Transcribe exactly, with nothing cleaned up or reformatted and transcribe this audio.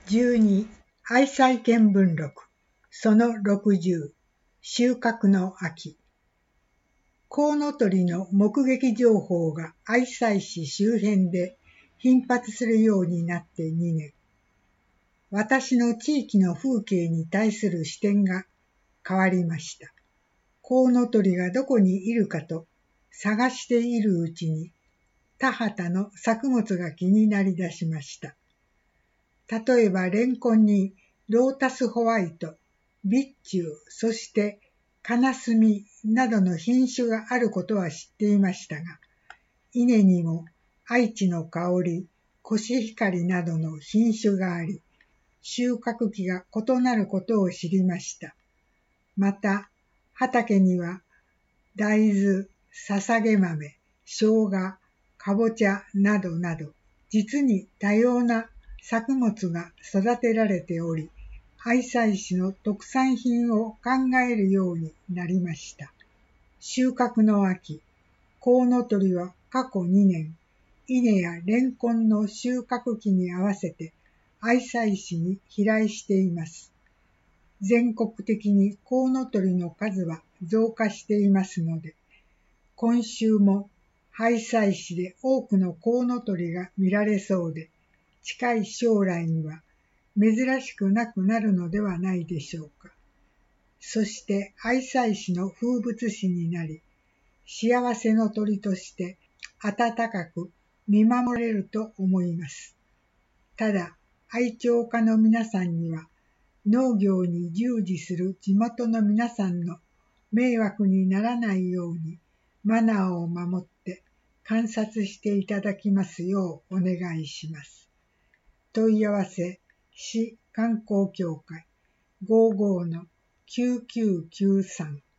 じゅうに愛妻見聞録そのろくじゅう収穫の秋。コウノトリの目撃情報が愛妻市周辺で頻発するようになってにねん。私の地域の風景に対する視点が変わりました。コウノトリがどこにいるかと探しているうちに田畑の作物が気になりだしました。例えばレンコンにロータスホワイト、備中、そしてカナスミなどの品種があることは知っていましたが、稲にも愛知の香り、コシヒカリなどの品種があり、収穫期が異なることを知りました。また、畑には大豆、ささげ豆、生姜、かぼちゃなどなど、実に多様な作物が育てられており、愛妻市の特産品を考えるようになりました。収穫の秋、コウノトリは過去にねん、稲やレンコンの収穫期に合わせて愛妻市に飛来しています。全国的にコウノトリの数は増加していますので、今週も愛妻市で多くのコウノトリが見られそうで、近い将来には珍しくなくなるのではないでしょうか。そして愛妻市の風物詩になり、幸せの鳥として温かく見守れると思います。ただ、愛鳥家の皆さんには、農業に従事する地元の皆さんの迷惑にならないようにマナーを守って観察していただきますようお願いします。問い合わせ、市観光協会 ごじゅうごのきゅうきゅうきゅうさん